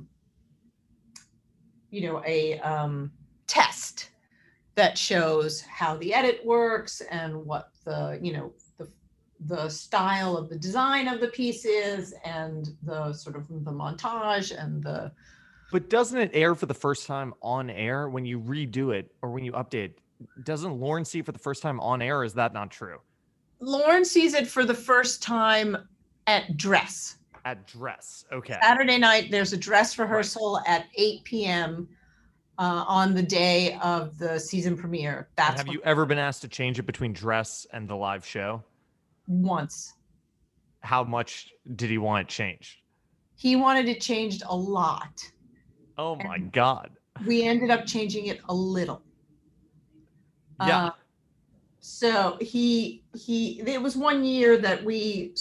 test that shows how the edit works and what the style of the design of the piece is, and the sort of the montage and the. But doesn't it air for the first time on air when you redo it or when you update? Doesn't Lauren see it for the first time on air? Or is that not true? Lauren sees it for the first time at dress. At dress, okay. Saturday night, there's a dress rehearsal at 8 p.m. On the day of the season premiere. Have you ever been asked to change it between dress and the live show? Once. How much did he want it changed? He wanted it changed a lot. Oh my God. We ended up changing it a little. Yeah. So it was one year that we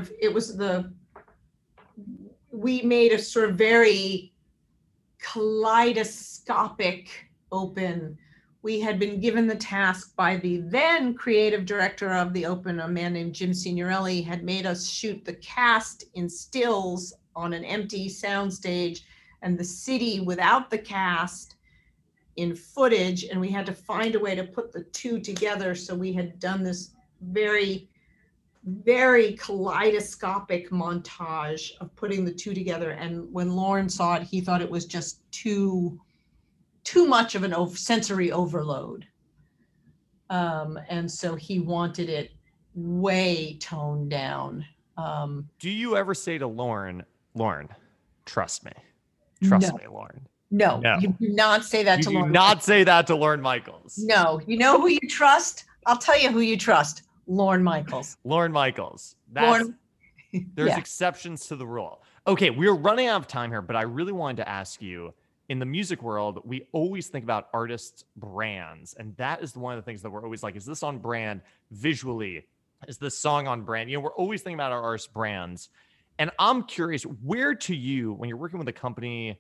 made a sort of very kaleidoscopic open. We had been given the task by the then creative director of the open, a man named Jim Signorelli, had made us shoot the cast in stills on an empty soundstage and the city without the cast in footage, and we had to find a way to put the two together. So we had done this very, very kaleidoscopic montage of putting the two together. And when Lauren saw it, he thought it was just too much of an sensory overload. And so he wanted it way toned down. Do you ever say to Lauren, trust me? Trust me, Lauren. No, you do not say that to Lauren. You do not say that to Lauren Michaels. No, you know who you trust? I'll tell you who you trust. Lauren Michaels. Lauren Michaels. There's exceptions to the rule. Okay, we're running out of time here, but I really wanted to ask you, in the music world, we always think about artists' brands. And that is one of the things that we're always like, is this on brand visually? Is this song on brand? We're always thinking about our artists' brands. And I'm curious, where to you, when you're working with a company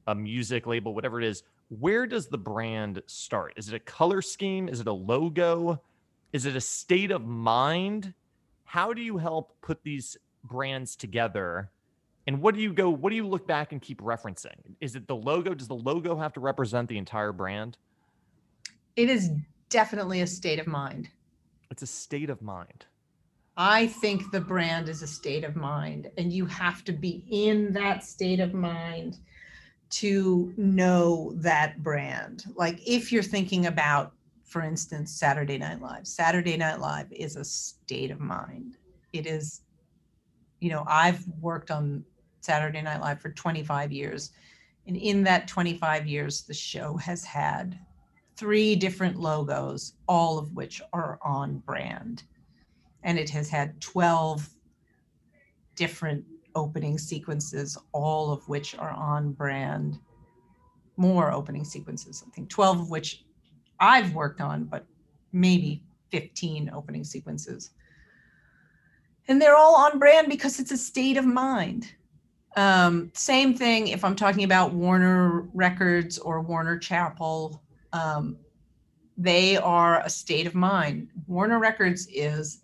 a music label, whatever it is, where does the brand start? Is it a color scheme? Is it a logo? Is it a state of mind? How do you help put these brands together? And what do you look back and keep referencing? Is it the logo? Does the logo have to represent the entire brand? It is definitely a state of mind. It's a state of mind. I think the brand is a state of mind, and you have to be in that state of mind to know that brand. Like if you're thinking about, for instance, Saturday Night Live. Saturday Night Live is a state of mind. It is, I've worked on Saturday Night Live for 25 years. And in that 25 years, the show has had 3 different logos, all of which are on brand. And it has had 12 different opening sequences, all of which are on brand. More opening sequences, I think 12 of which I've worked on, but maybe 15 opening sequences. And they're all on brand because it's a state of mind. Same thing if I'm talking about Warner Records or Warner Chappell. They are a state of mind. Warner Records is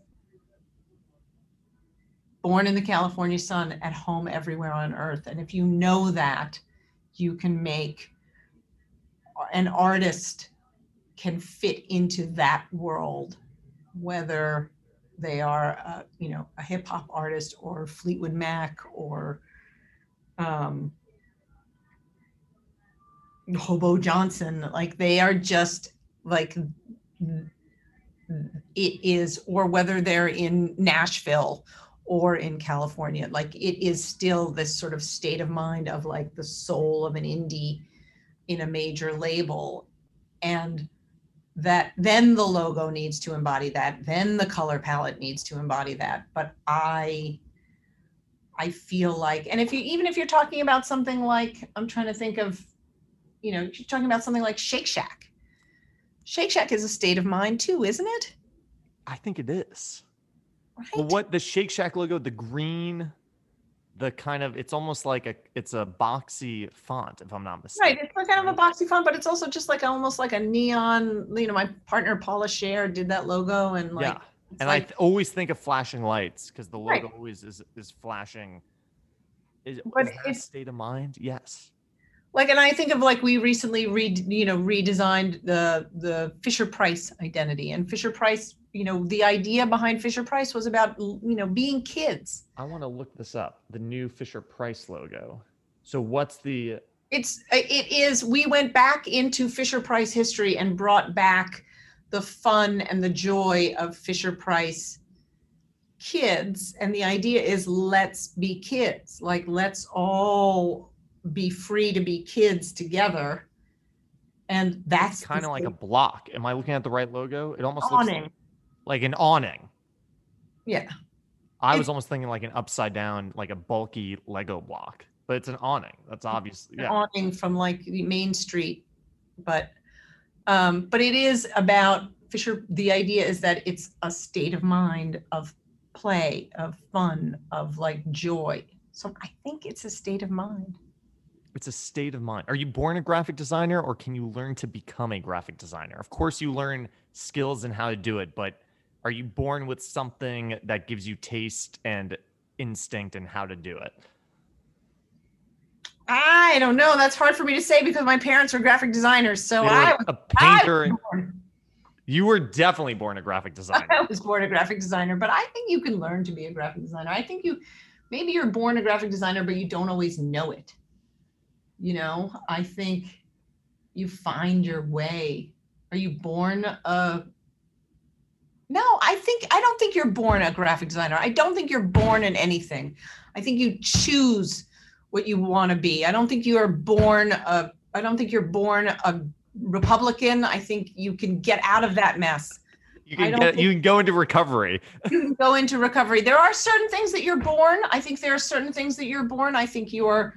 born in the California sun, at home everywhere on earth. And if you know that, you can make an artist can fit into that world, whether they are, a hip hop artist or Fleetwood Mac or Hobo Johnson. Like they are just like it is, or whether they're in Nashville or in California, like it is still this sort of state of mind of like the soul of an indie in a major label. And that then the logo needs to embody that, then the color palette needs to embody that. But I feel like, and even if you're talking about something like, I'm trying to think of, you're talking about something like Shake Shack. Shake Shack is a state of mind too, isn't it? I think it is. Right? Well, what the Shake Shack logo, the green, the kind of, it's almost like it's a boxy font, if I'm not mistaken. Right, it's kind of a boxy font, but it's also just like almost like a neon. My partner Paula Scher did that logo, and like, yeah. And I always think of flashing lights because the logo Right. always is flashing. Is But that a state of mind? Yes. Like, and I think of like we recently redesigned the Fisher Price identity, and Fisher Price, the idea behind Fisher Price was about being kids. I want to look this up. The new Fisher Price logo. So what's the? It is. We went back into Fisher Price history and brought back the fun and the joy of Fisher Price kids, and the idea is let's be kids. Like let's all be free to be kids together. And that's kind of like a block. Am I looking at the right logo? It almost awning. looks like an awning. Yeah. I was almost thinking like an upside down, like a bulky Lego block, but it's an awning. That's obviously An awning from like Main Street. But it is about Fisher. The idea is that it's a state of mind of play, of fun, of like joy. So I think it's a state of mind. It's a state of mind. Are you born a graphic designer, or can you learn to become a graphic designer? Of course, you learn skills and how to do it, but are you born with something that gives you taste and instinct and how to do it? I don't know. That's hard for me to say because my parents were graphic designers. So I was a painter. You were definitely born a graphic designer. I was born a graphic designer, but I think you can learn to be a graphic designer. I think maybe you're born a graphic designer, but you don't always know it. I think you find your way. Are you born No, I don't think you're born a graphic designer. I don't think you're born in anything. I think you choose what you want to be. I don't think you're born a Republican. I think you can get out of that mess. You can go into recovery. You can go into recovery. There are certain things that you're born. I think there are certain things that you're born. I think you are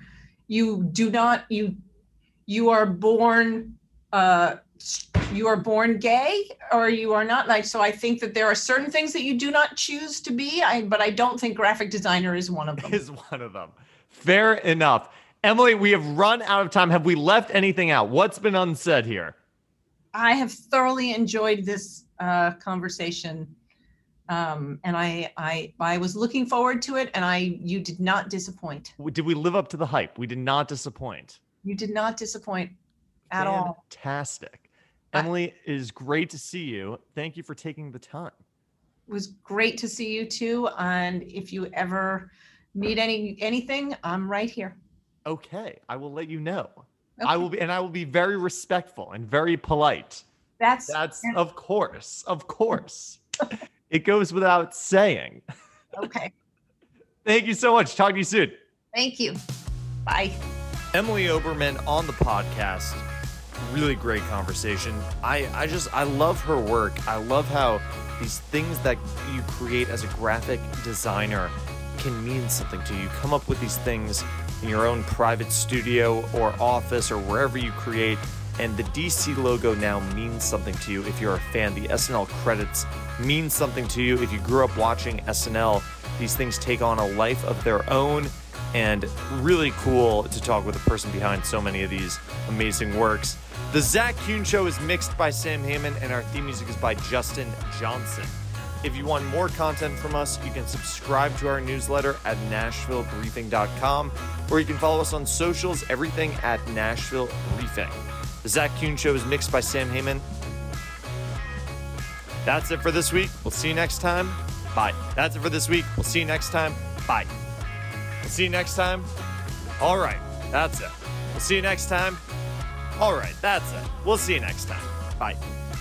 born gay, or you are not. Like, so I think that there are certain things that you do not choose to be. But I don't think graphic designer is one of them. Is one of them. Fair enough. Emily, we have run out of time. Have we left anything out? What's been unsaid here? I have thoroughly enjoyed this conversation. And I was looking forward to it, and you did not disappoint. Did we live up to the hype? We did not disappoint. You did not disappoint at all. Fantastic. Emily, it is great to see you. Thank you for taking the time. It was great to see you too. And if you ever need anything, I'm right here. Okay, I will let you know. Okay. I will be very respectful and very polite. That's of course. It goes without saying. Okay. Thank you so much. Talk to you soon. Thank you. Bye. Emily Oberman on the podcast. Really great conversation. I love her work. I love how these things that you create as a graphic designer can mean something to you. You come up with these things in your own private studio or office or wherever you create, and the DC logo now means something to you if you're a fan. The SNL credits mean something to you. If you grew up watching SNL, these things take on a life of their own, and really cool to talk with the person behind so many of these amazing works. The Zach Kuhn Show is mixed by Sam Heyman, and our theme music is by Justin Johnson. If you want more content from us, you can subscribe to our newsletter at NashvilleBriefing.com, or you can follow us on socials, everything at Nashville Briefing. The Zach Kuhn Show is mixed by Sam Heyman. That's it for this week. We'll see you next time. Bye. That's it for this week. We'll see you next time. Bye. We'll see you next time. All right. That's it. We'll see you next time. All right. That's it. We'll see you next time. Bye.